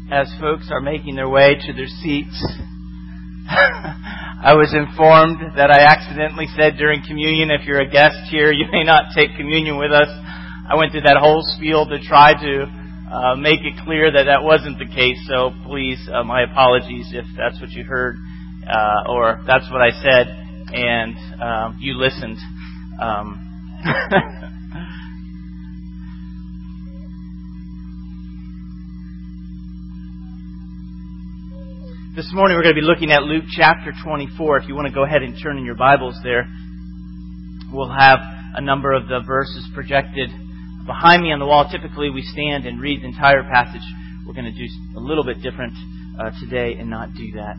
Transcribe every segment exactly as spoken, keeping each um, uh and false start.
as folks are making their way to their seats, I was informed that I accidentally said during communion, if you're a guest here, you may not take communion with us. I went through that whole spiel to try to uh, make it clear that that wasn't the case. So please, uh, my apologies if that's what you heard uh, or that's what I said and um, you listened. Um, This morning we're going to be looking at Luke chapter twenty-four. If you want to go ahead and turn in your Bibles there, we'll have a number of the verses projected behind me on the wall. Typically we stand and read the entire passage. We're going to do a little bit different uh, today and not do that.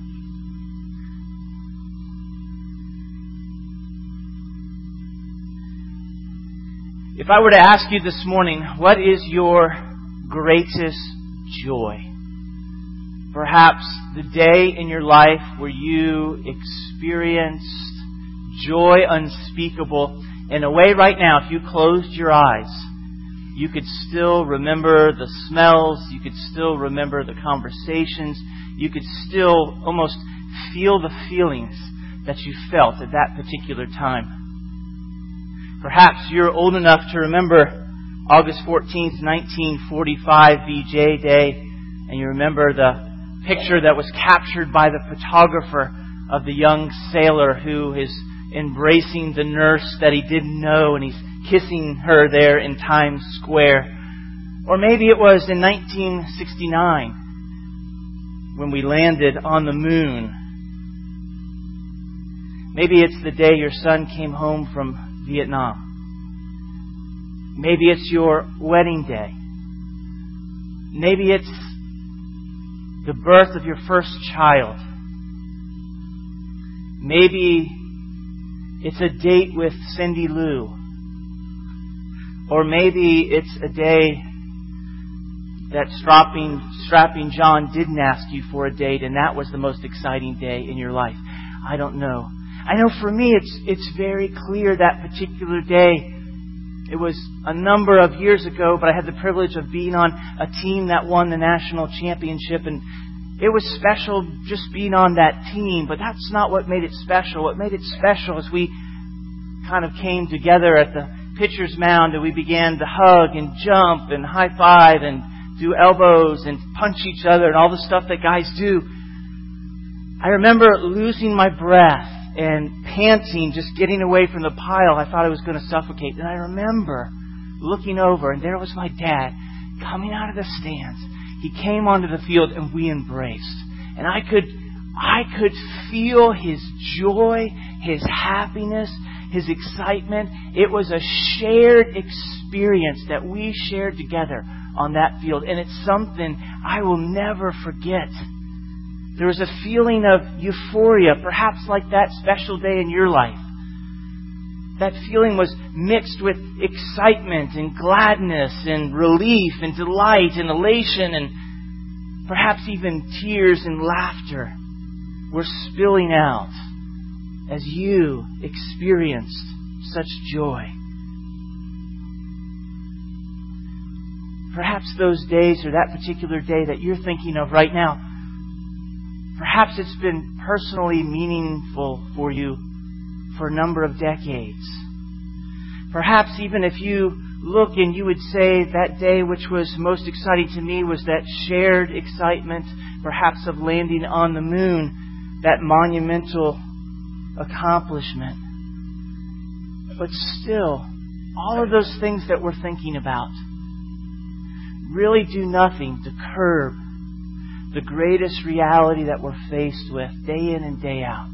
If I were to ask you this morning, what is your greatest joy? Perhaps the day in your life where you experienced joy unspeakable. In a way right now, if you closed your eyes, you could still remember the smells, you could still remember the conversations, you could still almost feel the feelings that you felt at that particular time. Perhaps you're old enough to remember August fourteenth, nineteen forty-five, V J Day, and you remember the picture that was captured by the photographer of the young sailor who is embracing the nurse that he didn't know, and he's kissing her there in Times Square. Or maybe it was in nineteen sixty-nine when we landed on the moon. Maybe it's the day your son came home from Vietnam. Maybe it's your wedding day. Maybe it's the birth of your first child. Maybe it's a date with Cindy Lou. Or maybe it's a day that strapping, strapping John didn't ask you for a date and that was the most exciting day in your life. I don't know. I know for me it's it's very clear that particular day. It was a number of years ago, but I had the privilege of being on a team that won the national championship. And it was special just being on that team, but that's not what made it special. What made it special is we kind of came together at the pitcher's mound and we began to hug and jump and high five and do elbows and punch each other and all the stuff that guys do. I remember losing my breath and panting, just getting away from the pile. I thought I was going to suffocate. And I remember looking over, and there was my dad coming out of the stands. He came onto the field, and we embraced. And I could, I could feel his joy, his happiness, his excitement. It was a shared experience that we shared together on that field. And it's something I will never forget. There was a feeling of euphoria, perhaps like that special day in your life. That feeling was mixed with excitement and gladness and relief and delight and elation and perhaps even tears and laughter were spilling out as you experienced such joy. Perhaps those days or that particular day that you're thinking of right now, perhaps it's been personally meaningful for you for a number of decades. Perhaps even if you look and you would say that day which was most exciting to me was that shared excitement, perhaps of landing on the moon, that monumental accomplishment. But still, all of those things that we're thinking about really do nothing to curb the greatest reality that we're faced with day in and day out.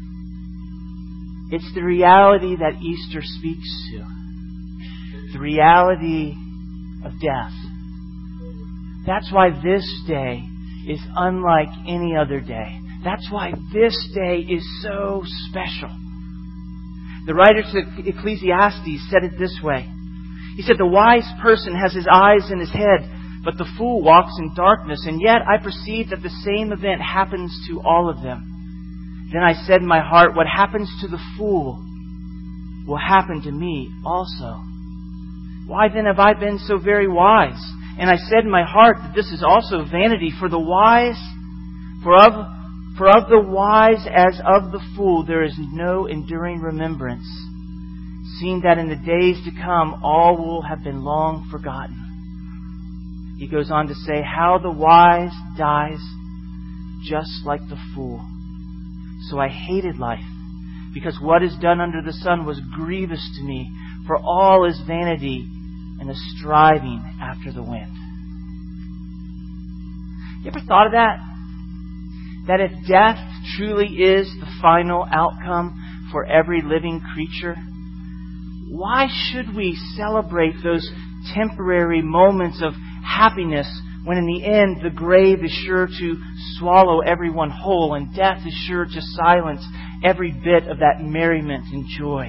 It's the reality that Easter speaks to. The reality of death. That's why this day is unlike any other day. That's why this day is so special. The writer to Ecclesiastes said it this way. He said, "The wise person has his eyes in his head, but the fool walks in darkness. And yet I perceive that the same event happens to all of them. Then I said in my heart, what happens to the fool will happen to me also. Why then have I been so very wise? And I said in my heart that this is also vanity for the wise, for of, for of the wise as of the fool there is no enduring remembrance, seeing that in the days to come all will have been long forgotten. He goes on to say, how the wise dies just like the fool. So I hated life, because what is done under the sun was grievous to me, for all is vanity and a striving after the wind. You ever thought of that? That if death truly is the final outcome for every living creature, why should we celebrate those temporary moments of happiness when in the end the grave is sure to swallow everyone whole and death is sure to silence every bit of that merriment and joy?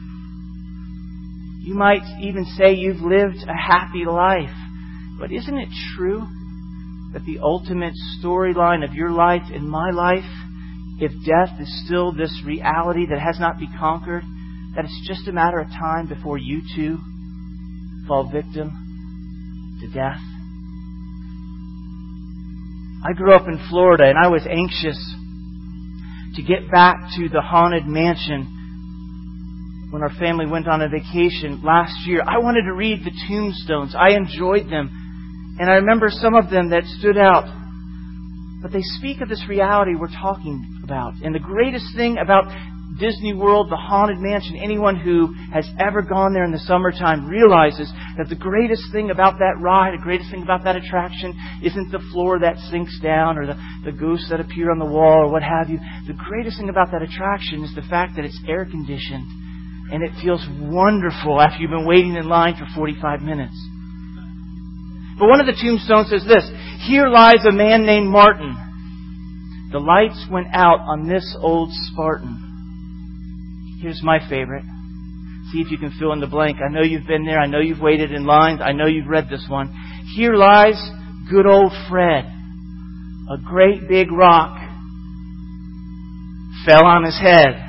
You might even say you've lived a happy life, but isn't it true that the ultimate storyline of your life and my life, if death is still this reality that has not been conquered, that it's just a matter of time before you too fall victim to death? I grew up in Florida, and I was anxious to get back to the haunted mansion when our family went on a vacation last year. I wanted to read the tombstones. I enjoyed them. And I remember some of them that stood out. But they speak of this reality we're talking about. And the greatest thing about Disney World, the Haunted Mansion, anyone who has ever gone there in the summertime realizes that the greatest thing about that ride, the greatest thing about that attraction isn't the floor that sinks down or the, the ghosts that appear on the wall or what have you. The greatest thing about that attraction is the fact that it's air conditioned and it feels wonderful after you've been waiting in line for forty-five minutes. But one of the tombstones says this: here lies a man named Martin. The lights went out on this old Spartan. Here's my favorite. See if you can fill in the blank. I know you've been there. I know you've waited in lines. I know you've read this one. Here lies good old Fred. A great big rock fell on his head.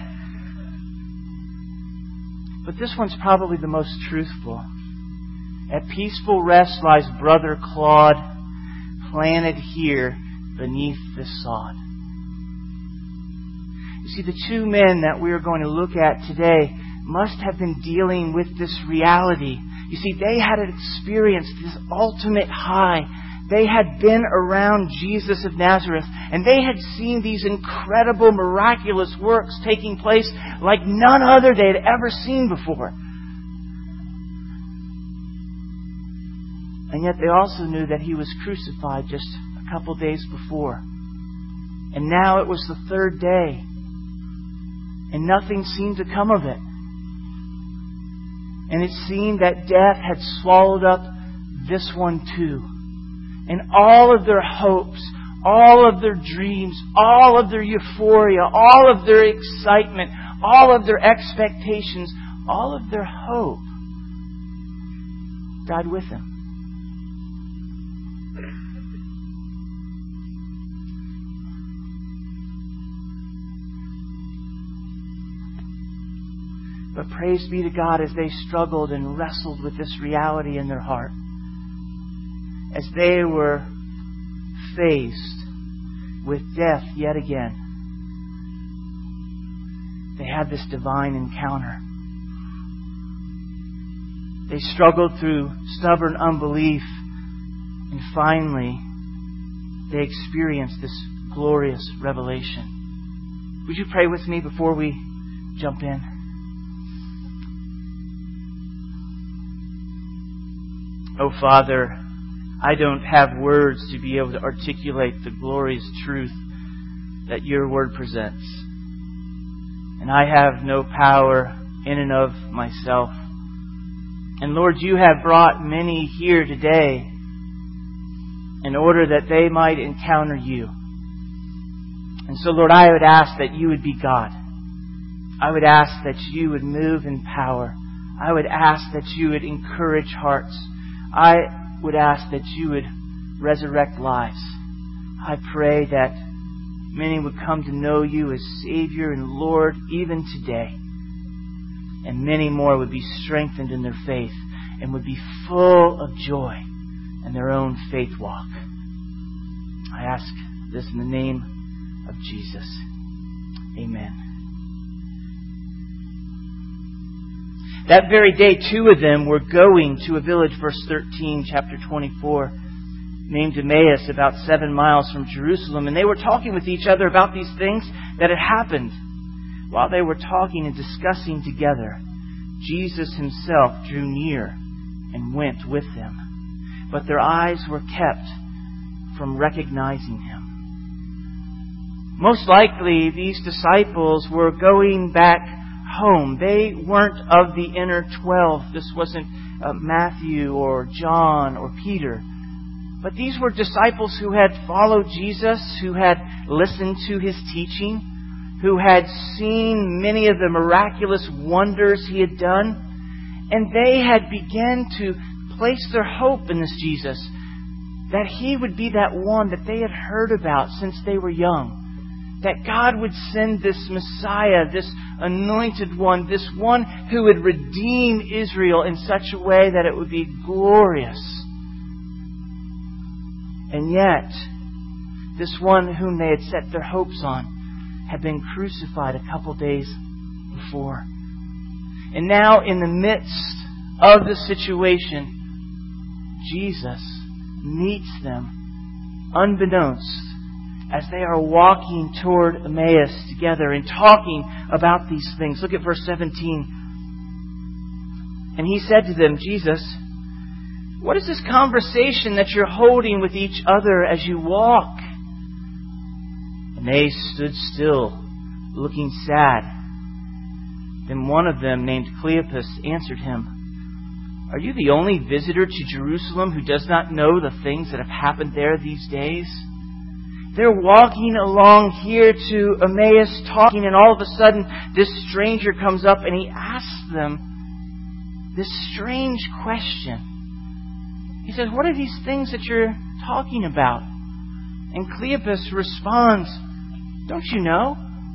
But this one's probably the most truthful. At peaceful rest lies Brother Claude, planted here beneath this sod. You see, the two men that we are going to look at today must have been dealing with this reality. You see, they had experienced this ultimate high. They had been around Jesus of Nazareth, and they had seen these incredible, miraculous works taking place like none other they had ever seen before. And yet they also knew that He was crucified just a couple days before. And now it was the third day, and nothing seemed to come of it. And it seemed that death had swallowed up this one too. And all of their hopes, all of their dreams, all of their euphoria, all of their excitement, all of their expectations, all of their hope died with Him. But praise be to God as they struggled and wrestled with this reality in their heart. As they were faced with death yet again, they had this divine encounter. They struggled through stubborn unbelief, and finally they experienced this glorious revelation. Would you pray with me before we jump in? Oh, Father, I don't have words to be able to articulate the glorious truth that Your Word presents. And I have no power in and of myself. And Lord, You have brought many here today in order that they might encounter You. And so, Lord, I would ask that You would be God. I would ask that You would move in power. I would ask that You would encourage hearts. I would ask that You would resurrect lives. I pray that many would come to know You as Savior and Lord even today. And many more would be strengthened in their faith and would be full of joy and their own faith walk. I ask this in the name of Jesus. Amen. That very day, two of them were going to a village, verse thirteen, chapter twenty-four, named Emmaus, about seven miles from Jerusalem. And they were talking with each other about these things that had happened. While they were talking and discussing together, Jesus himself drew near and went with them. But their eyes were kept from recognizing him. Most likely, these disciples were going back home. They weren't of the inner twelve. This wasn't uh, Matthew or John or Peter. But these were disciples who had followed Jesus, who had listened to his teaching, who had seen many of the miraculous wonders he had done. And they had begun to place their hope in this Jesus, that he would be that one that they had heard about since they were young. That God would send this Messiah, this anointed one, this one who would redeem Israel in such a way that it would be glorious. And yet, this one whom they had set their hopes on had been crucified a couple days before. And now, in the midst of the situation, Jesus meets them unbeknownst as they are walking toward Emmaus together and talking about these things. Look at verse seventeen. And he said to them, Jesus, what is this conversation that you're holding with each other as you walk? And they stood still, looking sad. Then one of them, named Cleopas, answered him, are you the only visitor to Jerusalem who does not know the things that have happened there these days? They're walking along here to Emmaus talking, and all of a sudden this stranger comes up and he asks them this strange question. He says, what are these things that you're talking about? And Cleopas responds, don't you know?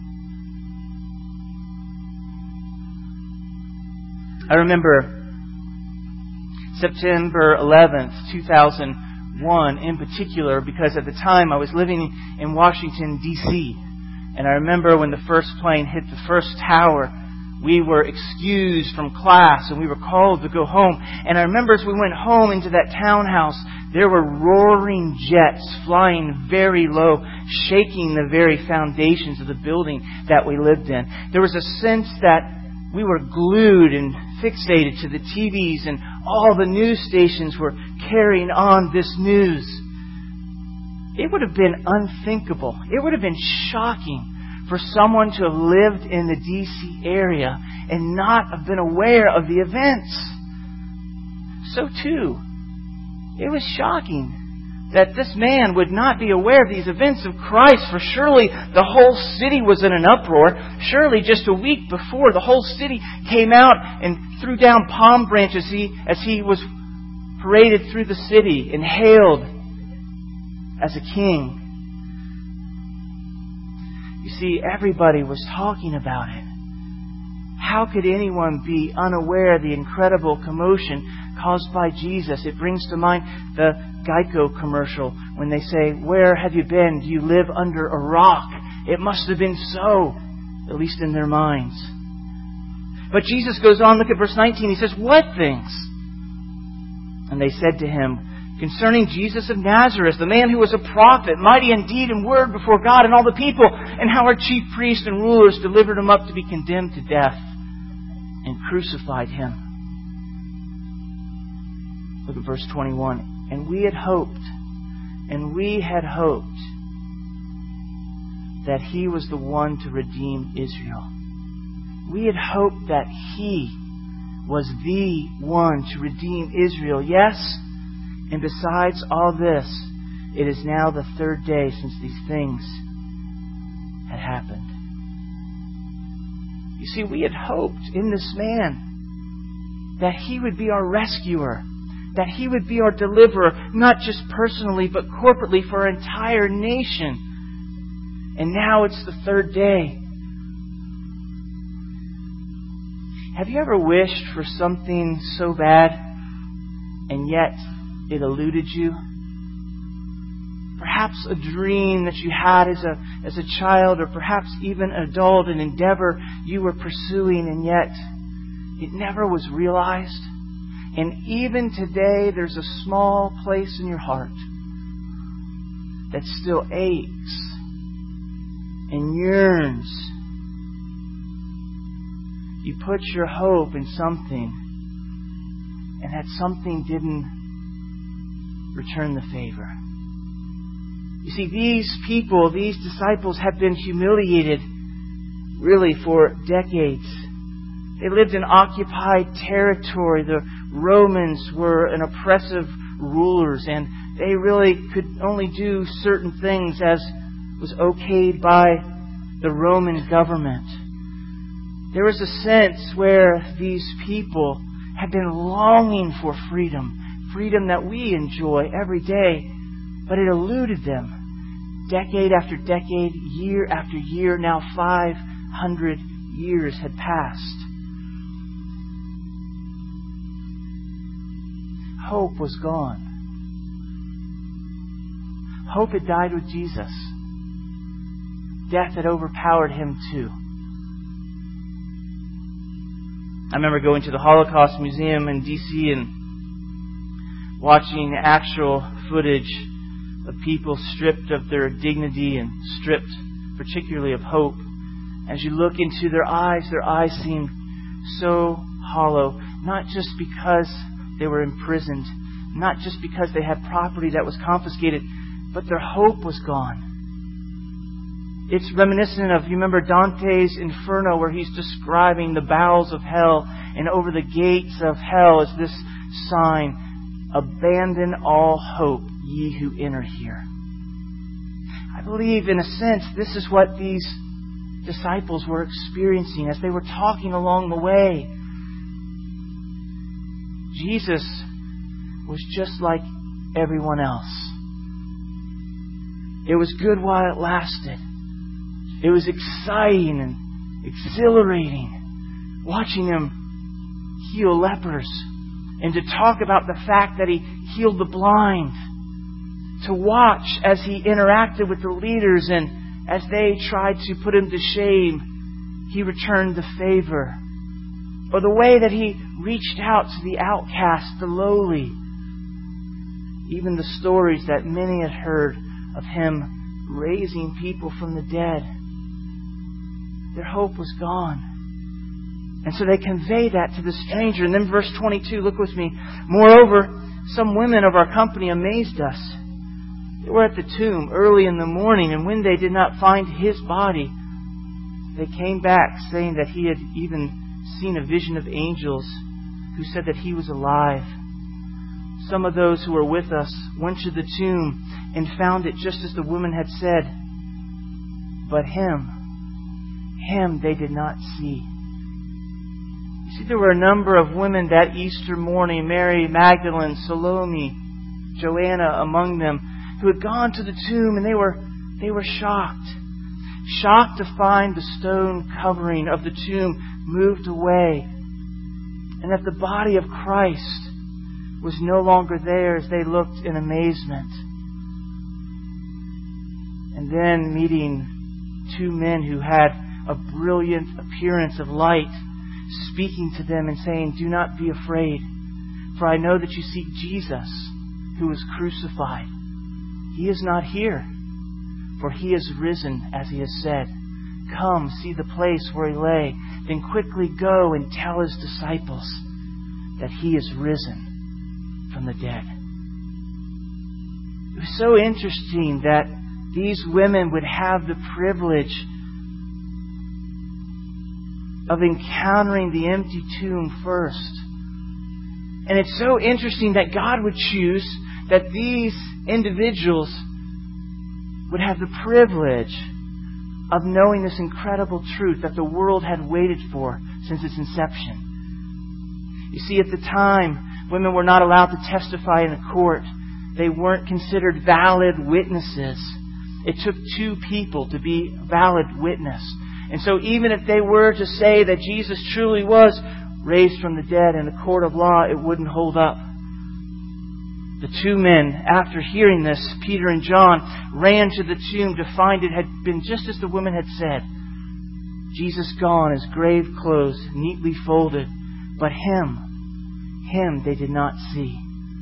I remember September eleventh, two thousand one in particular, because at the time I was living in Washington, D C And I remember when the first plane hit the first tower, we were excused from class and we were called to go home. And I remember as we went home into that townhouse, there were roaring jets flying very low, shaking the very foundations of the building that we lived in. There was a sense that we were glued and fixated to the T Vs, and all the news stations were carrying on this news. It would have been unthinkable. It would have been shocking for someone to have lived in the D C area and not have been aware of the events. So too, it was shocking that this man would not be aware of these events of Christ, for surely the whole city was in an uproar. Surely just a week before, the whole city came out and threw down palm branches as he was paraded through the city and hailed as a king. You see, everybody was talking about it. How could anyone be unaware of the incredible commotion caused by Jesus? It brings to mind the Geico commercial when they say, where have you been? Do you live under a rock? It must have been so, at least in their minds. But Jesus goes on, look at verse nineteen. He says, what things? And they said to him, concerning Jesus of Nazareth, the man who was a prophet, mighty in deed and word before God and all the people, and how our chief priests and rulers delivered him up to be condemned to death and crucified him. Look at verse twenty-one. And we had hoped, and we had hoped that he was the one to redeem Israel. We had hoped that he was the one to redeem Israel. Yes, and besides all this, it is now the third day since these things had happened. You see, we had hoped in this man that he would be our rescuer, that he would be our deliverer, not just personally, but corporately for our entire nation. And now it's the third day. Have you ever wished for something so bad, and yet it eluded you. Perhaps a dream that you had as a, as a child, or perhaps even an adult, an endeavor you were pursuing, and yet it never was realized. And even today, there's a small place in your heart that still aches and yearns. You put your hope in something, and that something didn't return the favor. You see, these people, these disciples have been humiliated really for decades. They lived in occupied territory. The Romans were an oppressive rulers, and they really could only do certain things as was okayed by the Roman government. There was a sense where these people had been longing for freedom, freedom that we enjoy every day, but it eluded them. Decade after decade, year after year, now five hundred years had passed. Hope was gone. Hope had died with Jesus. Death had overpowered Him too. I remember going to the Holocaust Museum in D C and watching actual footage of people stripped of their dignity and stripped particularly of hope. As you look into their eyes, their eyes seemed so hollow, not just because they were imprisoned, not just because they had property that was confiscated, but their hope was gone. It's reminiscent of, you remember Dante's Inferno, where he's describing the bowels of hell, and over the gates of hell is this sign, "Abandon all hope, ye who enter here." I believe, in a sense, this is what these disciples were experiencing as they were talking along the way. Jesus was just like everyone else. It was good while it lasted. It was exciting and exhilarating watching Him heal lepers, and to talk about the fact that He healed the blind, to watch as He interacted with the leaders, and as they tried to put Him to shame, He returned the favor. Or the way that He reached out to the outcast, the lowly. Even the stories that many had heard of Him raising people from the dead. Their hope was gone. And so they convey that to the stranger. And then verse twenty-two, look with me. Moreover, some women of our company amazed us. They were at the tomb early in the morning, and when they did not find His body, they came back saying that He had even seen a vision of angels who said that He was alive. Some of those who were with us went to the tomb and found it just as the woman had said. But Him, Him they did not see. You see, there were a number of women that Easter morning, Mary Magdalene, Salome, Joanna among them, who had gone to the tomb, and they were they were shocked. Shocked to find the stone covering of the tomb moved away, and that the body of Christ was no longer there, as they looked in amazement. And then meeting two men who had a brilliant appearance of light, speaking to them and saying, "Do not be afraid, for I know that you seek Jesus, who was crucified. He is not here, for He is risen, as He has said. Come, see the place where He lay. Then quickly go and tell His disciples that He is risen from the dead." It was so interesting that these women would have the privilege of encountering the empty tomb first. And it's so interesting that God would choose that these individuals would have the privilege of knowing this incredible truth that the world had waited for since its inception. You see, at the time, women were not allowed to testify in a court. They weren't considered valid witnesses. It took two people to be a valid witness. And so even if they were to say that Jesus truly was raised from the dead in a court of law, it wouldn't hold up. The two men, after hearing this, Peter and John, ran to the tomb to find it had been just as the woman had said. Jesus gone, his grave clothes neatly folded, but him, him they did not see.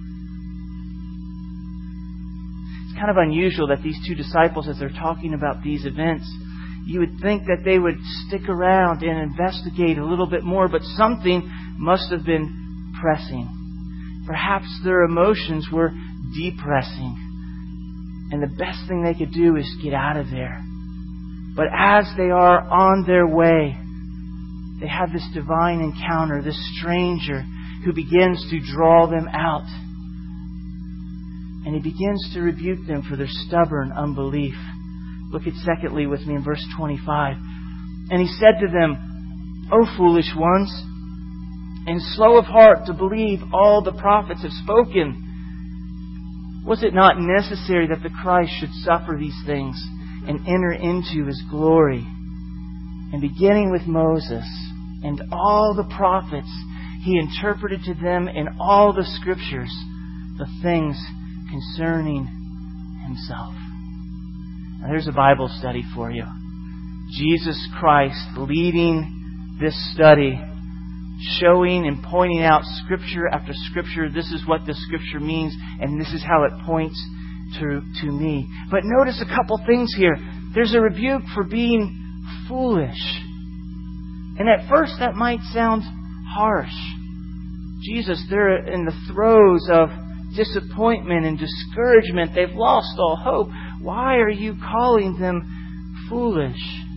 It's kind of unusual that these two disciples, as they're talking about these events, you would think that they would stick around and investigate a little bit more, but something must have been pressing. Perhaps their emotions were depressing, and the best thing they could do is get out of there. But as they are on their way, they have this divine encounter, this stranger who begins to draw them out. And he begins to rebuke them for their stubborn unbelief. Look at secondly with me in verse twenty-five. And he said to them, O foolish ones, and slow of heart to believe all the prophets have spoken. Was it not necessary that the Christ should suffer these things and enter into His glory? And beginning with Moses and all the prophets, He interpreted to them in all the Scriptures the things concerning Himself. Now there's a Bible study for you. Jesus Christ leading this study, showing and pointing out Scripture after Scripture. This is what the Scripture means, and this is how it points to, to me. But notice a couple things here. There's a rebuke for being foolish. And at first that might sound harsh. Jesus, they're in the throes of disappointment and discouragement. They've lost all hope. Why are you calling them foolish?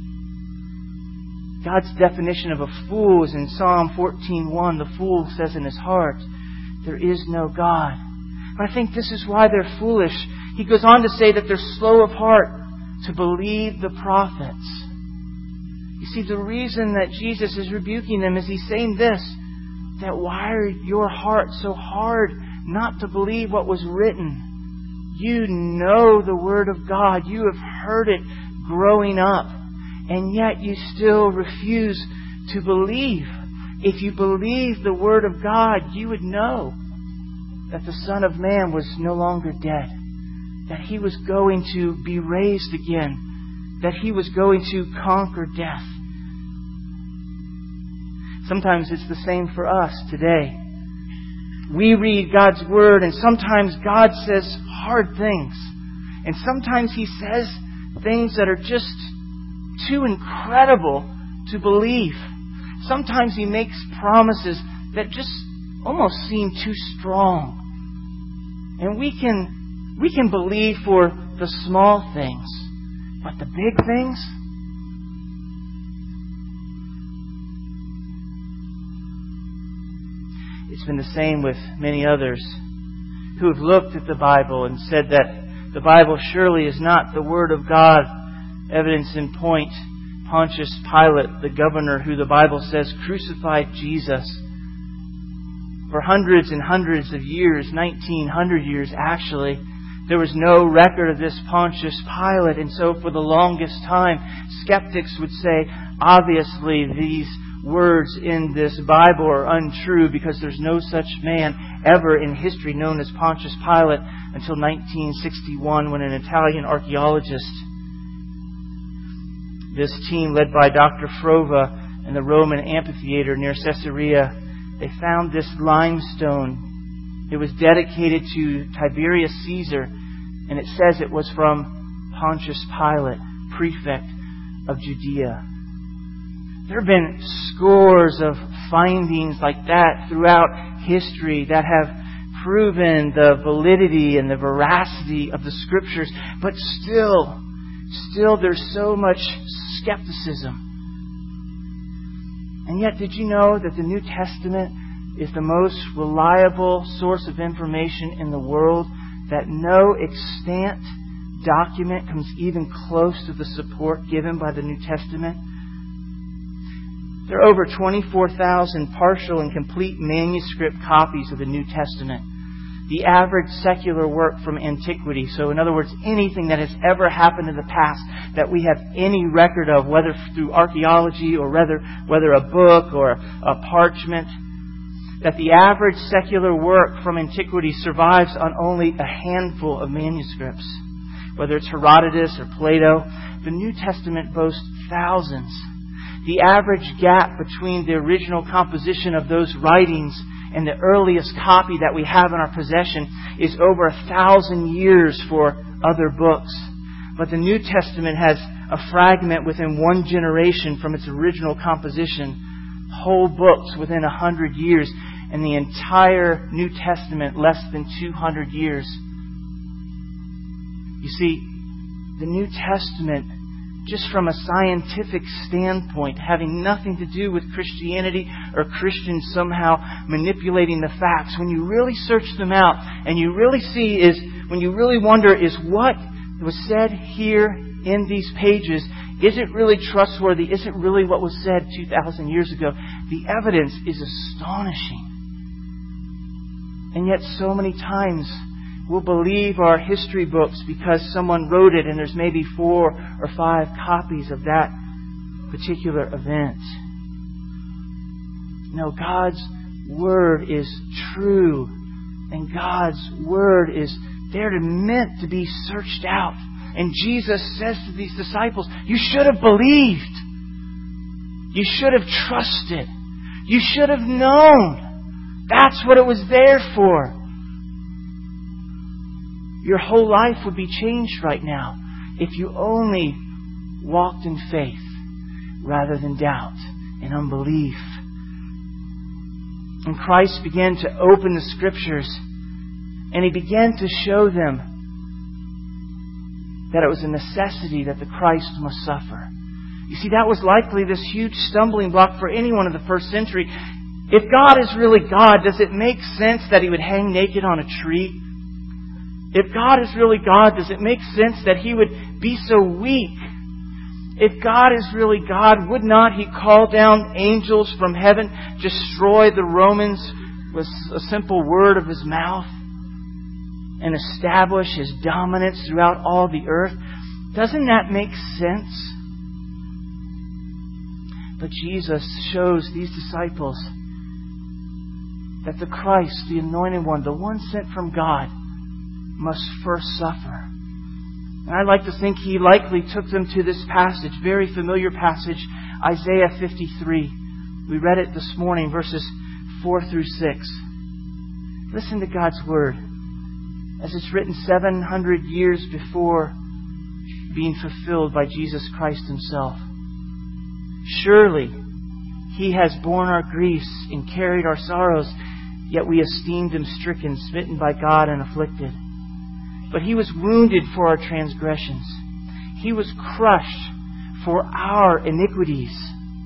God's definition of a fool is in Psalm fourteen one. The fool says in his heart, there is no God. But I think this is why they're foolish. He goes on to say that they're slow of heart to believe the prophets. You see, the reason that Jesus is rebuking them is He's saying this, that why are your heart so hard not to believe what was written? You know the Word of God. You have heard it growing up. And yet you still refuse to believe. If you believe the Word of God, you would know that the Son of Man was no longer dead. That He was going to be raised again. That He was going to conquer death. Sometimes it's the same for us today. We read God's Word, and sometimes God says hard things. And sometimes He says things that are just too incredible to believe. Sometimes He makes promises that just almost seem too strong. And we can we can believe for the small things, but the big things, it's been the same with many others who have looked at the Bible and said that the Bible surely is not the Word of God. Evidence in point, Pontius Pilate, the governor who the Bible says crucified Jesus. For hundreds and hundreds of years, nineteen hundred years actually, there was no record of this Pontius Pilate. And so for the longest time, skeptics would say, obviously these words in this Bible are untrue because there's no such man ever in history known as Pontius Pilate until nineteen sixty-one when an Italian archaeologist, this team led by Doctor Frova in the Roman amphitheater near Caesarea, they found this limestone. It was dedicated to Tiberius Caesar, and it says it was from Pontius Pilate, prefect of Judea. There have been scores of findings like that throughout history that have proven the validity and the veracity of the Scriptures, but still, still there's so much skepticism. And yet, did you know that the New Testament is the most reliable source of information in the world? That no extant document comes even close to the support given by the New Testament? There are over twenty-four thousand partial and complete manuscript copies of the New Testament. The average secular work from antiquity, so in other words, anything that has ever happened in the past that we have any record of, whether through archaeology or whether, whether a book or a parchment, that the average secular work from antiquity survives on only a handful of manuscripts. Whether it's Herodotus or Plato, the New Testament boasts thousands. The average gap between the original composition of those writings and the earliest copy that we have in our possession is over a thousand years for other books. But the New Testament has a fragment within one generation from its original composition, whole books within a hundred years, and the entire New Testament less than two hundred years. You see, the New Testament, just from a scientific standpoint, having nothing to do with Christianity or Christians somehow manipulating the facts, when you really search them out and you really see is, when you really wonder, is what was said here in these pages, is it really trustworthy? Is it really what was said two thousand years ago? The evidence is astonishing. And yet so many times we'll believe our history books because someone wrote it and there's maybe four or five copies of that particular event. No, God's Word is true. And God's Word is there to meant to be searched out. And Jesus says to these disciples, you should have believed. You should have trusted. You should have known. That's what it was there for. Your whole life would be changed right now if you only walked in faith rather than doubt and unbelief. And Christ began to open the Scriptures and He began to show them that it was a necessity that the Christ must suffer. You see, that was likely this huge stumbling block for anyone in the first century. If God is really God, does it make sense that He would hang naked on a tree? If God is really God, does it make sense that He would be so weak? If God is really God, would not He call down angels from heaven, destroy the Romans with a simple word of His mouth, and establish His dominance throughout all the earth? Doesn't that make sense? But Jesus shows these disciples that the Christ, the Anointed One, the one sent from God, must first suffer. And I like to think He likely took them to this passage, very familiar passage, Isaiah fifty-three. We read it this morning, verses four through six. Listen to God's Word as it's written seven hundred years before being fulfilled by Jesus Christ Himself. Surely He has borne our griefs and carried our sorrows, yet we esteemed Him stricken, smitten by God, and afflicted. But He was wounded for our transgressions. He was crushed for our iniquities.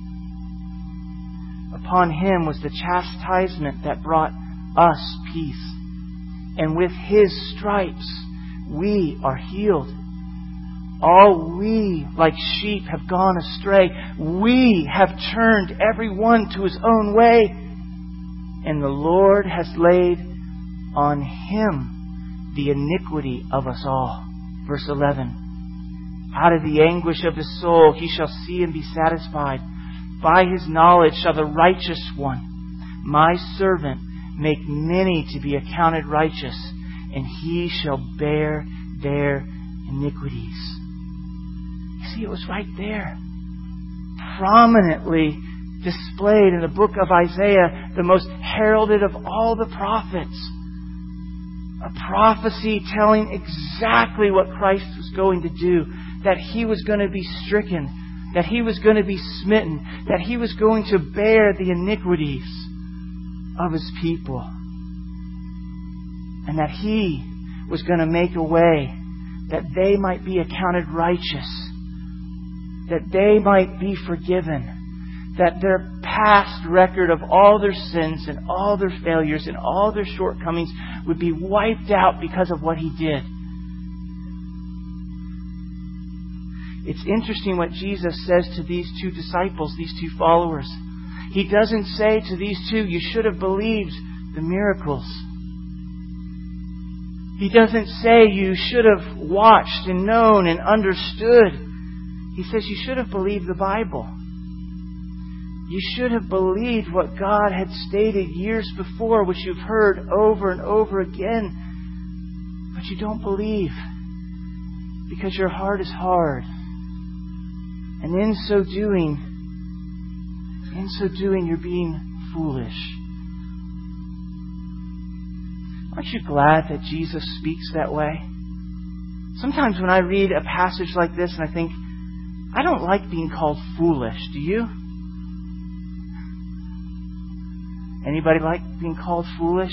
Upon Him was the chastisement that brought us peace. And with His stripes we are healed. All we, like sheep, have gone astray. We have turned every one to his own way. And the Lord has laid on Him the iniquity of us all. Verse eleven. Out of the anguish of His soul He shall see and be satisfied. By His knowledge shall the righteous one, my servant, make many to be accounted righteous, and He shall bear their iniquities. You see, it was right there, prominently displayed in the book of Isaiah, the most heralded of all the prophets. A prophecy telling exactly what Christ was going to do. That He was going to be stricken. That He was going to be smitten. That He was going to bear the iniquities of His people. And that He was going to make a way that they might be accounted righteous. That they might be forgiven. That their past record of all their sins and all their failures and all their shortcomings would be wiped out because of what He did. It's interesting what Jesus says to these two disciples, these two followers. He doesn't say to these two, you should have believed the miracles. He doesn't say you should have watched and known and understood. He says you should have believed the Bible. You should have believed what God had stated years before, which you've heard over and over again. But you don't believe because your heart is hard. And in so doing, in so doing, you're being foolish. Aren't you glad that Jesus speaks that way? Sometimes when I read a passage like this and I think, I don't like being called foolish. Do you? Anybody like being called foolish?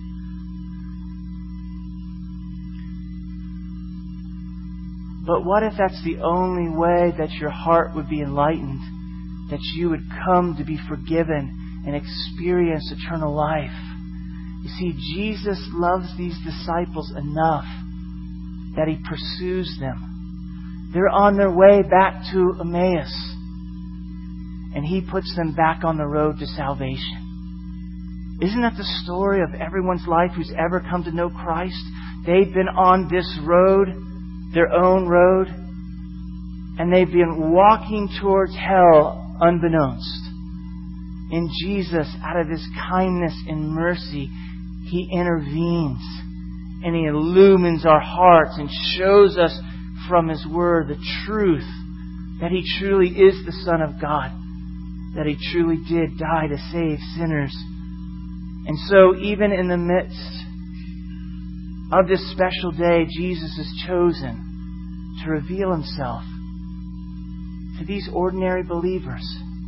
But what if that's the only way that your heart would be enlightened, that you would come to be forgiven and experience eternal life? You see, Jesus loves these disciples enough that He pursues them. They're on their way back to Emmaus, and He puts them back on the road to salvation. Isn't that the story of everyone's life who's ever come to know Christ? They've been on this road, their own road, and they've been walking towards hell unbeknownst. In Jesus, out of His kindness and mercy, He intervenes and He illumines our hearts and shows us from His Word the truth that He truly is the Son of God, that He truly did die to save sinners. And so even in the midst of this special day, Jesus has chosen to reveal Himself to these ordinary believers.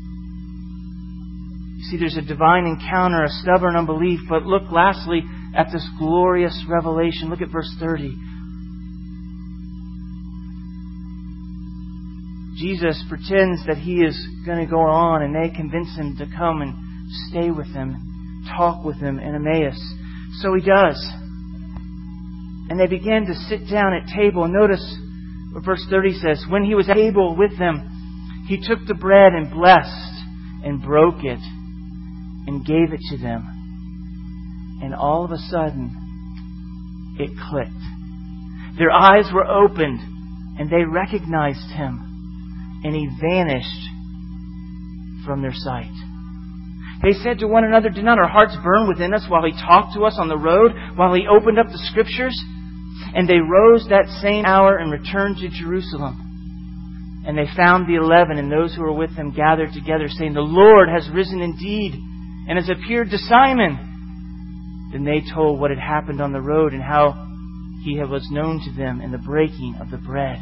You see, there's a divine encounter, a stubborn unbelief, but look lastly at this glorious revelation. Look at verse thirty. Jesus pretends that He is going to go on, and they convince Him to come and stay with Him, talk with Him in Emmaus. So He does. And they begin to sit down at table. And notice what verse thirty says. When He was at table with them, He took the bread and blessed and broke it and gave it to them. And all of a sudden, it clicked. Their eyes were opened and they recognized Him. And He vanished from their sight. They said to one another, "Did not our hearts burn within us while He talked to us on the road, while He opened up the Scriptures?" And they rose that same hour and returned to Jerusalem. And they found the eleven and those who were with them gathered together, saying, "The Lord has risen indeed and has appeared to Simon." Then they told what had happened on the road and how He was known to them in the breaking of the bread.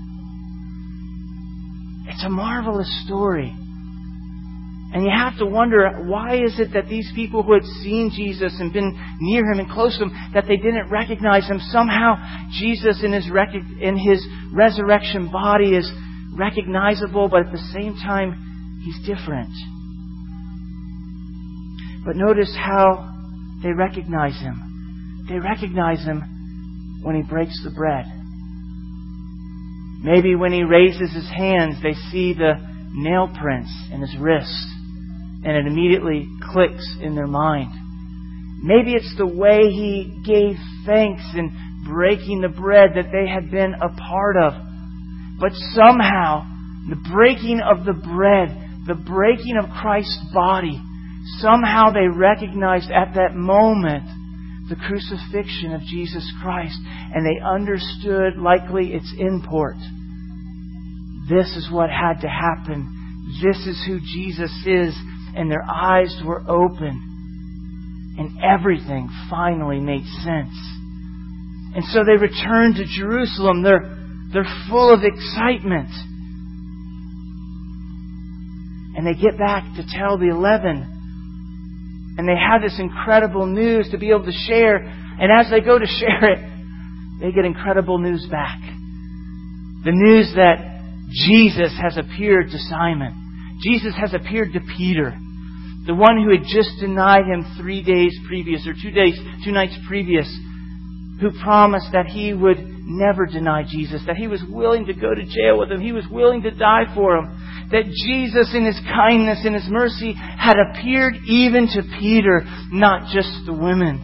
It's a marvelous story. And you have to wonder, why is it that these people who had seen Jesus and been near Him and close to Him, that they didn't recognize Him? Somehow Jesus in His, rec- in his resurrection body is recognizable, but at the same time He's different. But notice how they recognize Him. They recognize Him when He breaks the bread. Maybe when He raises His hands, they see the nail prints in His wrist, and it immediately clicks in their mind. Maybe it's the way He gave thanks in breaking the bread that they had been a part of. But somehow, the breaking of the bread, the breaking of Christ's body, somehow they recognized at that moment the crucifixion of Jesus Christ, and they understood likely its import. This is what had to happen. This is who Jesus is. And their eyes were open. And everything finally made sense. And so they returned to Jerusalem. They're, they're full of excitement. And they get back to tell the eleven. And they have this incredible news to be able to share. And as they go to share it, they get incredible news back. The news that Jesus has appeared to Simon. Jesus has appeared to Peter, the one who had just denied Him three days previous, or two days, two nights previous, who promised that he would never deny Jesus, that he was willing to go to jail with Him, he was willing to die for Him, that Jesus in His kindness and His mercy had appeared even to Peter, not just the women.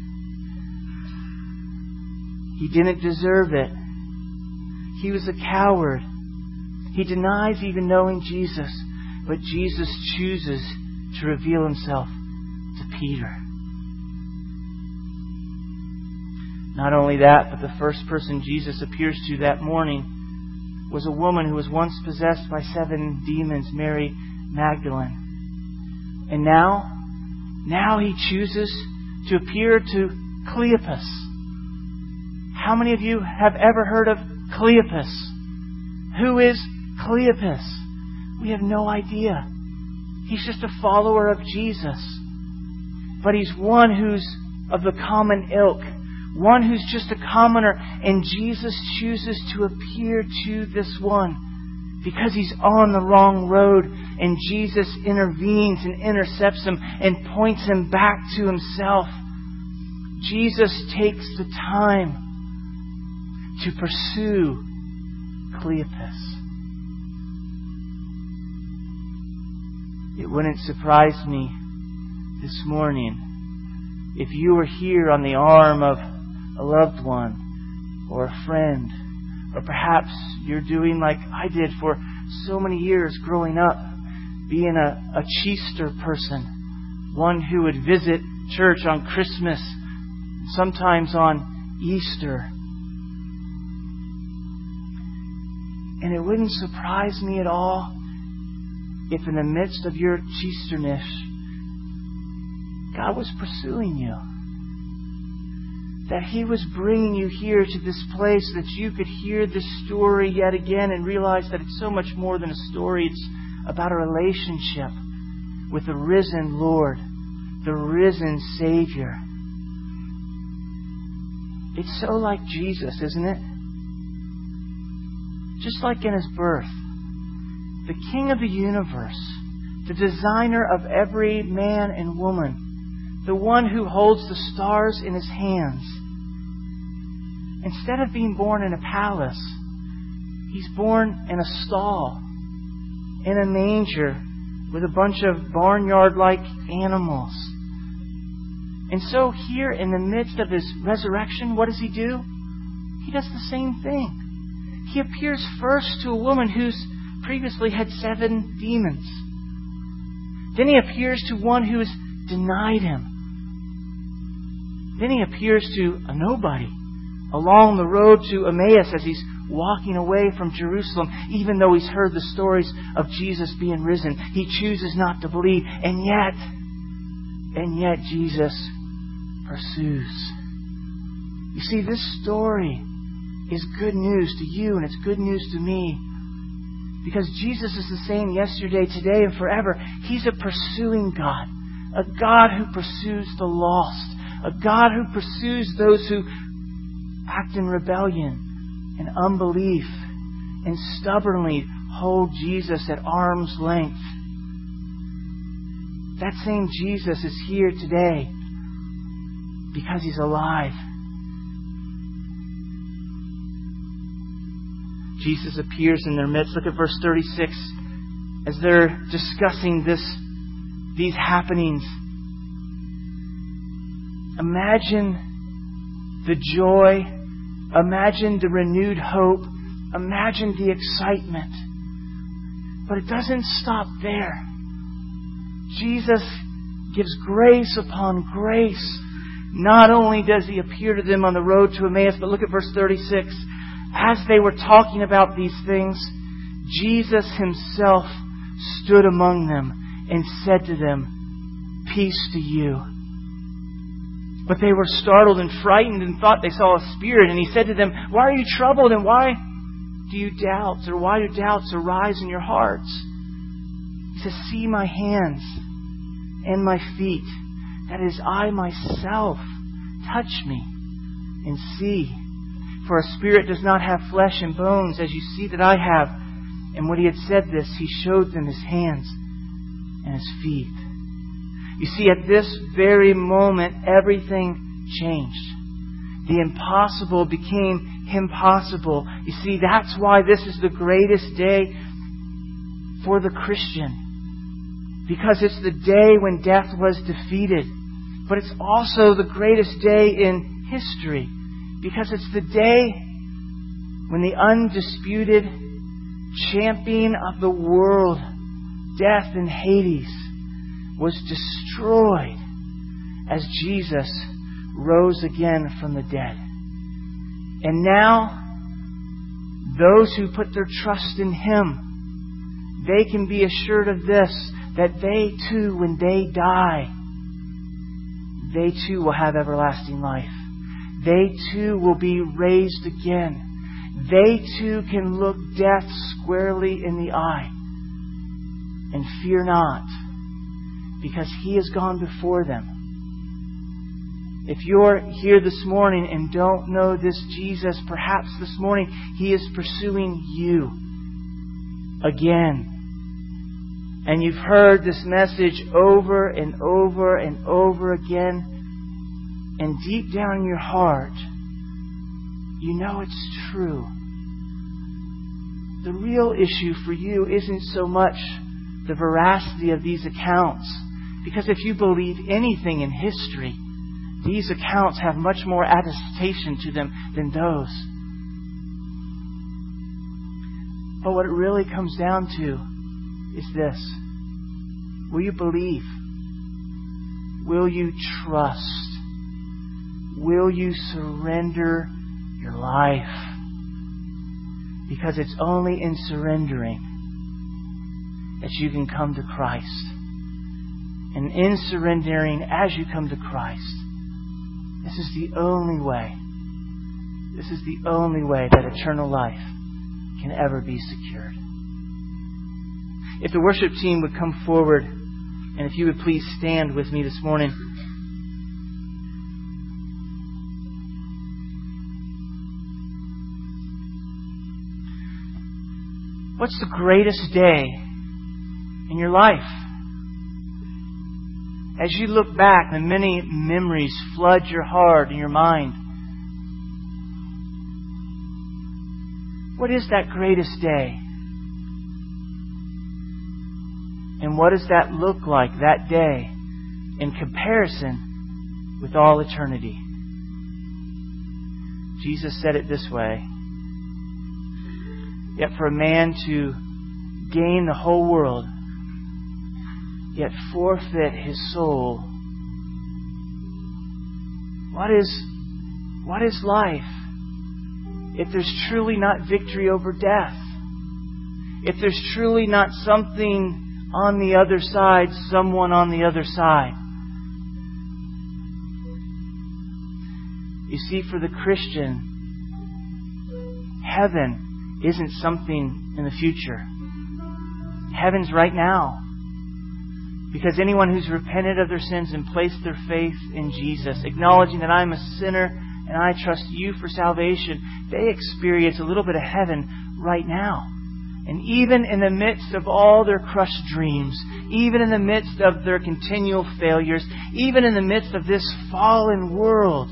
He didn't deserve it. He was a coward. He denies even knowing Jesus. But Jesus chooses to reveal Himself to Peter. Not only that, but the first person Jesus appears to that morning was a woman who was once possessed by seven demons, Mary Magdalene. And now, now He chooses to appear to Cleopas. How many of you have ever heard of Cleopas? Who is Cleopas? We have no idea. He's just a follower of Jesus. But he's one who's of the common ilk. One who's just a commoner. And Jesus chooses to appear to this one because he's on the wrong road. And Jesus intervenes and intercepts him and points him back to Himself. Jesus takes the time to pursue Cleopas. It wouldn't surprise me this morning if you were here on the arm of a loved one or a friend, or perhaps you're doing like I did for so many years growing up, being a, a Chester person, one who would visit church on Christmas, sometimes on Easter. And it wouldn't surprise me at all if in the midst of your Chesterness, God was pursuing you. That He was bringing you here to this place that you could hear this story yet again and realize that it's so much more than a story. It's about a relationship with the risen Lord, the risen Savior. It's so like Jesus, isn't it? Just like in His birth. The King of the universe, the designer of every man and woman, the one who holds the stars in His hands. Instead of being born in a palace, He's born in a stall, in a manger, with a bunch of barnyard-like animals. And so here in the midst of His resurrection, what does He do? He does the same thing. He appears first to a woman who's previously had seven demons. Then He appears to one who has denied Him. Then He appears to a nobody along the road to Emmaus as He's walking away from Jerusalem, even though He's heard the stories of Jesus being risen. He chooses not to believe, and yet, and yet Jesus pursues. You see, this story is good news to you, and it's good news to me. Because Jesus is the same yesterday, today, and forever. He's a pursuing God. A God who pursues the lost. A God who pursues those who act in rebellion and unbelief and stubbornly hold Jesus at arm's length. That same Jesus is here today because He's alive. Jesus appears in their midst. Look at verse thirty-six. As they're discussing this, these happenings, imagine the joy, imagine the renewed hope, imagine the excitement. But it doesn't stop there. Jesus gives grace upon grace. Not only does He appear to them on the road to Emmaus, but look at verse thirty-six. As they were talking about these things, Jesus Himself stood among them and said to them, "Peace to you." But they were startled and frightened and thought they saw a spirit. And He said to them, "Why are you troubled, and why do you doubt? Or why do doubts arise in your hearts?" He says, "See my hands and my feet. That is, I myself. Touch me and see. For a spirit does not have flesh and bones, as you see that I have." And when He had said this, He showed them His hands and His feet. You see, at this very moment, everything changed. The impossible became impossible. You see, that's why this is the greatest day for the Christian. Because it's the day when death was defeated. But it's also the greatest day in history. Because it's the day when the undisputed champion of the world death in Hades was destroyed as Jesus rose again from the dead. And now, those who put their trust in Him, they can be assured of this, that they too, when they die, they too will have everlasting life. They too will be raised again. They too can look death squarely in the eye and fear not, because He has gone before them. If you're here this morning and don't know this Jesus, perhaps this morning He is pursuing you again. And you've heard this message over and over and over again. And deep down in your heart, you know it's true. The real issue for you isn't so much the veracity of these accounts. Because if you believe anything in history, these accounts have much more attestation to them than those. But what it really comes down to is this. Will you believe? Will you trust? Will you surrender your life? Because it's only in surrendering that you can come to Christ. And in surrendering as you come to Christ, this is the only way. This is the only way that eternal life can ever be secured. If the worship team would come forward, and if you would please stand with me this morning. What's the greatest day in your life? As you look back and many memories flood your heart and your mind, what is that greatest day? And what does that look like, that day, in comparison with all eternity? Jesus said it this way. Yet for a man to gain the whole world, yet forfeit his soul, what is, what is life if there's truly not victory over death? If there's truly not something on the other side, someone on the other side? You see, for the Christian, heaven isn't something in the future. Heaven's right now. Because anyone who's repented of their sins and placed their faith in Jesus, acknowledging that I'm a sinner and I trust You for salvation, they experience a little bit of heaven right now. And even in the midst of all their crushed dreams, even in the midst of their continual failures, even in the midst of this fallen world,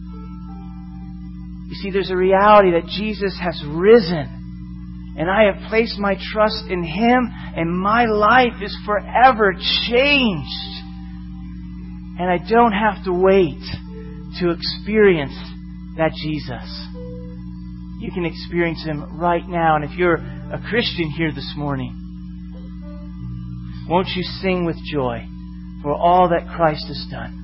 you see, there's a reality that Jesus has risen. And I have placed my trust in Him, and my life is forever changed. And I don't have to wait to experience that Jesus. You can experience Him right now. And if you're a Christian here this morning, won't you sing with joy for all that Christ has done?